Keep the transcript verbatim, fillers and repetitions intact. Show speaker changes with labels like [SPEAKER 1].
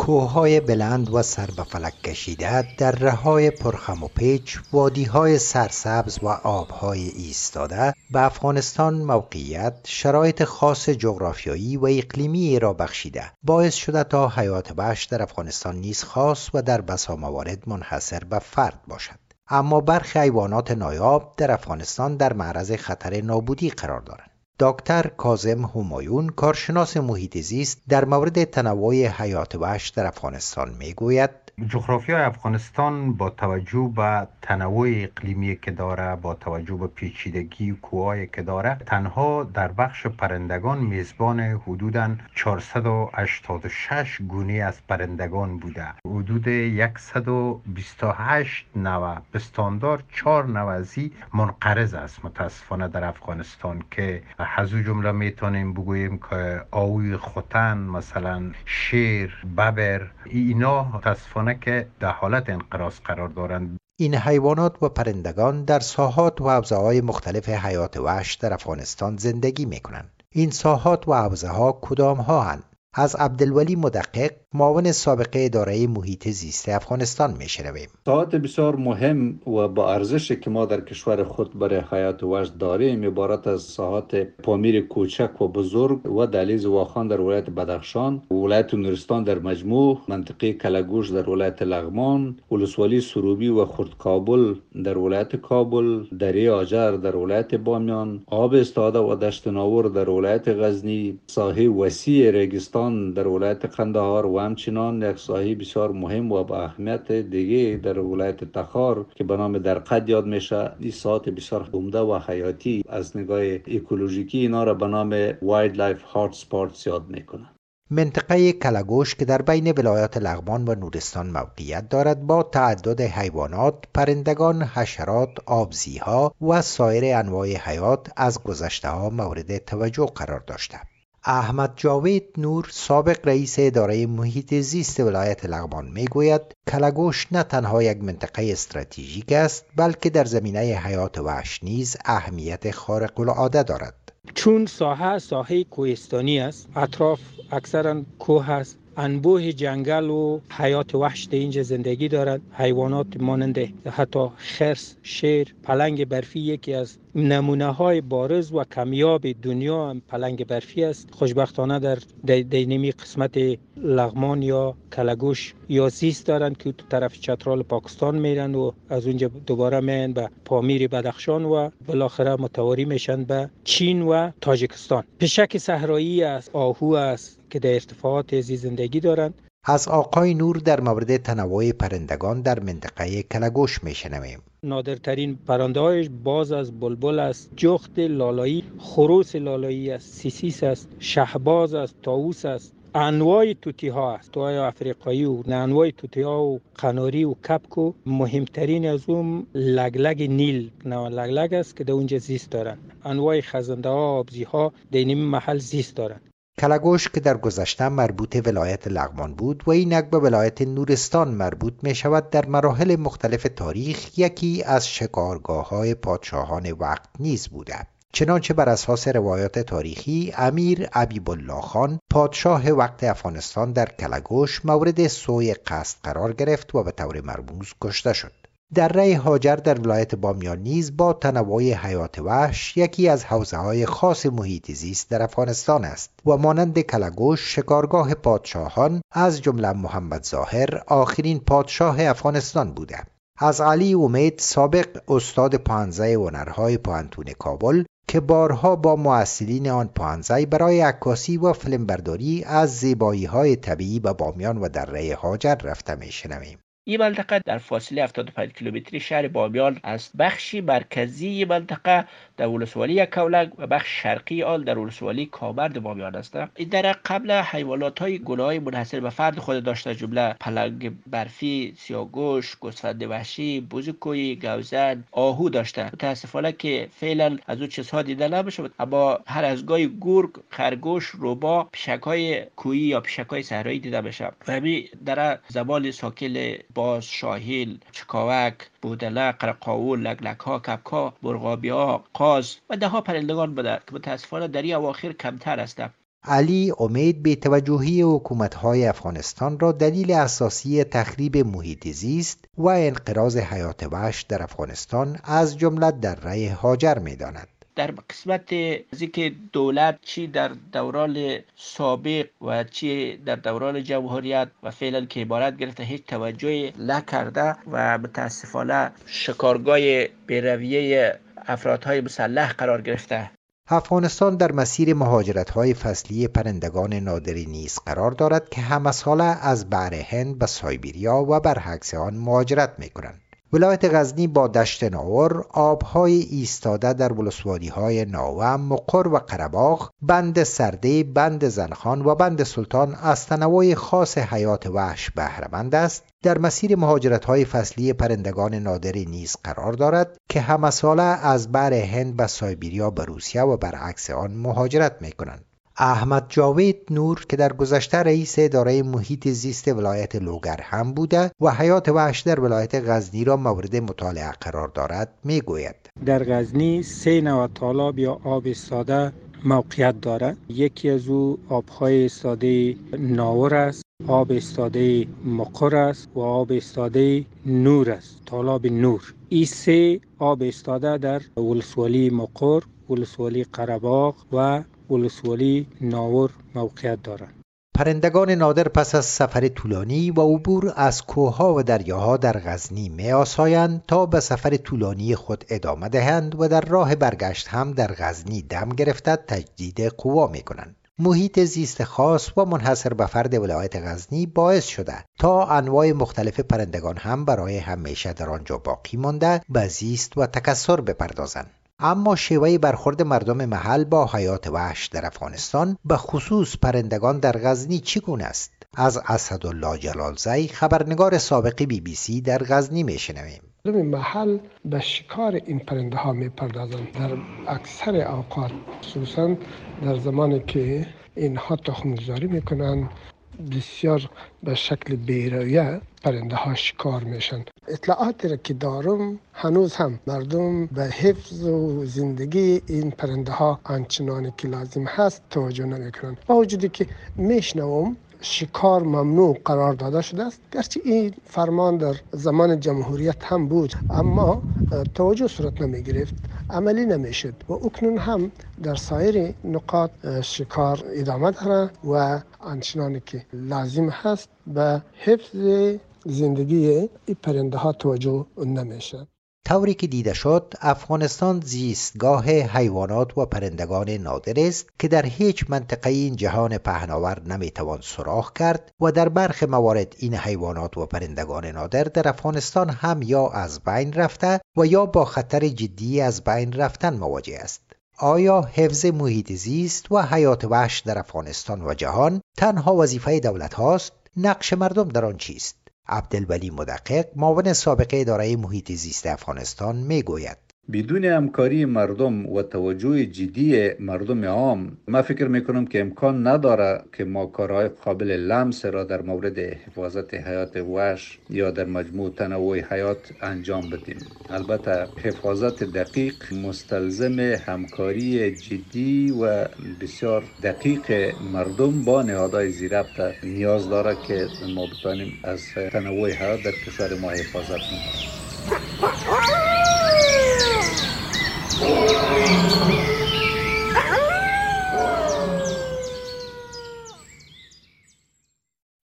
[SPEAKER 1] کوههای بلند و سر به فلک کشیده، دره‌های پرخم و پیچ، وادی‌های سرسبز و آب‌های ایستاده به افغانستان موقعیت، شرایط خاص جغرافیایی و اقلیمی را بخشیده، باعث شده تا حیات وحش در افغانستان نیز خاص و در بسا موارد منحصر به فرد باشد. اما برخی حیوانات نایاب در افغانستان در معرض خطر نابودی قرار دارند. دکتر کاظم همایون، کارشناس محیط زیست، در مورد تنوع حیات وحش در افغانستان میگوید:
[SPEAKER 2] جغرافیای افغانستان با توجه به تنوع اقلیمی که داره، با توجه به پیچیدگی کوههایی که داره، تنها در بخش پرندگان میزبان حدوداً چهارصد و هشتاد و شش گونه از پرندگان بوده. حدود صد و بیست و هشت نوع پستاندار، چهار نوع ازی منقرض است متاسفانه در افغانستان، که از او جمله میتونیم بگوییم که آوی خوتن، مثلا شیر، ببر، اینا متاسفانه که در حالت انقراض قرار دارند.
[SPEAKER 1] این حیوانات و پرندگان در ساحات و حوزه‌های مختلف حیات وحش در افغانستان زندگی می‌کنند. این ساحات و حوزه‌ها کدام‌ها هستند؟ از عبدالولی مدقق، معاون سابق اداره محیط زیست افغانستان میشنویم.
[SPEAKER 3] ساحات بسیار مهم و با ارزشی که ما در کشور خود برای حیات وحش داریم عبارت از ساحات پامیر کوچک و بزرگ و دهلیز واخان در ولایت بدخشان، ولایت نورستان در مجموع، منطقه کلگوش در ولایت لغمان، ولسوالی سروبی و خرد کابل در ولایت کابل، دره آجر در ولایت بامیان، آب استاده و دشت ناور در ولایت غزنی، ساحه وسیع ریگستان در ولایت قندهار و همچنان یک ساحه بسیار مهم و با اهمیت دیگه در ولایت تخار که به نام درقد یاد میشه. این ساحات بسیار عمده و حیاتی از نگاه اکولوژیکی اینا را به نام وایلد لایف هات اسپاتس یاد میکنه.
[SPEAKER 1] منطقه کلگوش که در بین ولایات لغمان و نورستان موقعیت دارد، با تعدد حیوانات، پرندگان، حشرات، آبزیها و سایر انواع حیات از گذشته‌ها مورد توجه قرار داشته. احمد جاوید نور، سابق رئیس اداره محیط زیست ولایت لغمان میگوید: کلگوش نه تنها یک منطقه استراتژیک است، بلکه در زمینه حیات وحش نیز اهمیت خارق العاده دارد.
[SPEAKER 4] چون ساحه ساحه کوهستانی است، اطراف اکثرا کوه است، انبوه جنگل و حیات وحش در اینجا زندگی دارد. حیوانات مانند حتی خرس، شیر، پلنگ برفی یکی از نمونه های بارز و کمیاب دنیا هم پلنگ برفی است. خوشبختانه در دینمی قسمت لغمان یا کلگوش یا زیست دارند که تو طرف چترال پاکستان میرن و از اونجا دوباره میان به پامیر بدخشان و بالاخره متواری میشن به چین و تاجیکستان. پشک صحرایی است، آهو است که در ارتفاعات زی زندگی دارند.
[SPEAKER 1] از آقای نور در مورد تنوع پرندگان در منطقه کلگوش میشنویم.
[SPEAKER 4] نادرترین پرنده‌هایش باز از بلبل است، جغد لالایی، خروس لالایی است، سیسیس است، شهباز است، طاووس است. انواع توتی ها است، توتی افریقایی و انواع توتی ها و قناری و کپک و مهمترین از اون لگلگ نیل، نه لگلگ است که در اونجا زیست دارند. انواع خزنده ها، آبزی ها در این محل زیست دارند.
[SPEAKER 1] کلگوش که در گذشته مربوط ولایت لغمان بود و اینک به ولایت نورستان مربوط می شود، در مراحل مختلف تاریخ یکی از شکارگاه های پادشاهان وقت نیز بوده. چنانچه بر اساس روایات تاریخی، امیر حبیب الله خان، پادشاه وقت افغانستان، در کلگوش مورد سوء قصد قرار گرفت و به طور مرموز کشته شد. دره هاجر در ولایت بامیان نیز با تنوع حیات وحش یکی از حوزه‌های خاص محیط زیست در افغانستان است و مانند کلگوش شکارگاه پادشاهان از جمله محمد ظاهر آخرین پادشاه افغانستان بوده. از علی امید، سابق استاد پانزه هنرهای پوهنتون کابل، که بارها با مؤثرین آن پانزه برای عکاسی و فیلمبرداری از زیبایی‌های طبیعی به بامیان و دره هاجر رفته می‌شنویم.
[SPEAKER 5] این منطقه در فاصله هفتاد و پنج کیلومتری شهر بامیان است. بخشی مرکزی منطقه در ولسوالی کولک و بخش شرقی آن در ولسوالی کامرد بامیان است. این دره قبل حیوانات های گونه‌های منحصر به فرد خود داشته، جمله پلنگ برفی، سیاه‌گوش، گوسفند وحشی، بزرگوی، گوزن، آهو داشته. متاسفانه که فعلا از اون چیزها دیده نمیشه، اما هر از گاهی گرگ، خرگوش، روبا، پیشک‌های کوهی یا پیشک‌های صحرایی دیده میشه. و همین دره زبان ساکل باز، شاهین، چکاوک، بودله، قرقاول، لگلک ها، کپک ها، مرغابی ها، قاز و ده ها پرندگان بوده که متاسفانه در این اواخر کمتر است.
[SPEAKER 1] علی امید به توجهی حکومت‌های افغانستان را دلیل اساسی تخریب محیط زیست و انقراض حیات وحش در افغانستان از جمله دره هاجر می‌داند.
[SPEAKER 5] در قسمت از اینکه دولت چی در دوران سابق و چی در دوران جمهوریت و فعلا که عبارت گرفته هیچ توجهی نکرده و متاسفانه شکارگاه بی‌رویه افرادهای مسلح قرار گرفته.
[SPEAKER 1] افغانستان در مسیر مهاجرت‌های فصلی پرندگان نادری نیز قرار دارد که همساله از بحر هند به سایبریا و برعکس آن مهاجرت می‌کنند. ولایت غزنی با دشت ناور، آبهای ایستاده در ولسوالی‌های ناوه، مقر و قره‌باغ، بند سرده، بند زنخان و بند سلطان از تنوع خاص حیات وحش بهره‌مند است. در مسیر مهاجرت‌های فصلی پرندگان نادری نیز قرار دارد که همساله از بحر هند به سایبریا به روسیه و برعکس آن مهاجرت می‌کنند. احمد جاوید نور که در گذشته رئیس اداره محیط زیست ولایت لوگر هم بوده و حیات وحش در ولایت غزنی را مورد مطالعه قرار دارد میگوید:
[SPEAKER 4] در غزنی سه نوع تالاب یا آب ایستاده موقعیت دارد. یکی از او آبهای ایستاده ناور است، آب ایستاده مقر است و آب ایستاده نور است، تالاب نور. این سه آب ایستاده در ولسوالی مقر، ولسوالی قره‌باغ و ولسوالی ناور موقعیت دارند.
[SPEAKER 1] پرندگان نادر پس از سفر طولانی و عبور از کوهها و دریاها در غزنی می‌آسایند تا به سفر طولانی خود ادامه دهند و در راه برگشت هم در غزنی دم گرفته تجدید قوا می‌کنند. محیط زیست خاص و منحصر به فرد ولایت غزنی باعث شده تا انواع مختلف پرندگان هم برای همیشه در آنجا باقی مانده به زیست و تکثر بپردازند. اما شیوه برخورد مردم محل با حیات وحش در افغانستان به خصوص پرندگان در غزنی چگونه است؟ از اسدالله جلالزی خبرنگار سابق بی بی سی در غزنی میشنویم.
[SPEAKER 6] مردم محل به شکار این پرنده ها می پردازند در اکثر اوقات، خصوصا در زمانی که اینها تخم‌گذاری میکنند. بسیار به شکل بی‌رویه پرنده ها شکار میشن. اطلاعاتی را که دارم هنوز هم مردم به حفظ و زندگی این پرنده ها آنچنانی که لازم هست توجه نمیکنن، با وجودی که میشنوم شکار ممنوع قرار داده شده است. گرچه این فرمان در زمان جمهوریت هم بود اما توجه صورت نمی گرفت، عملی نمی شد و اکنون هم در سایر نقاط شکار ادامه داره و آنچنانی که لازم هست به حفظ زندگی این پرنده ها توجه نمی شد.
[SPEAKER 1] طوری که دیده شد افغانستان زیستگاه حیوانات و پرندگان نادر است که در هیچ منطقه این جهان پهناور نمیتوان سراغ کرد و در برخی موارد این حیوانات و پرندگان نادر در افغانستان هم یا از بین رفته و یا با خطر جدی از بین رفتن مواجه است. آیا حفظ محیط زیست و حیات وحش در افغانستان و جهان تنها وظیفه دولت هاست؟ نقش مردم در آن چیست؟ عبدالولی مدقق معاون سابق اداره محیط زیست افغانستان میگوید:
[SPEAKER 3] بدون همکاری مردم و توجه جدی مردم عام، ما فکر میکنم که امکان نداره که ما کارهای قابل لمس را در مورد حفاظت حیات وحش یا در مجموع تنوع حیات انجام بدیم. البته حفاظت دقیق مستلزم همکاری جدی و بسیار دقیق مردم با نهادهای زیربط نیاز داره که ما بتوانیم از تنوع حیات در کشور ما حفاظت کنیم.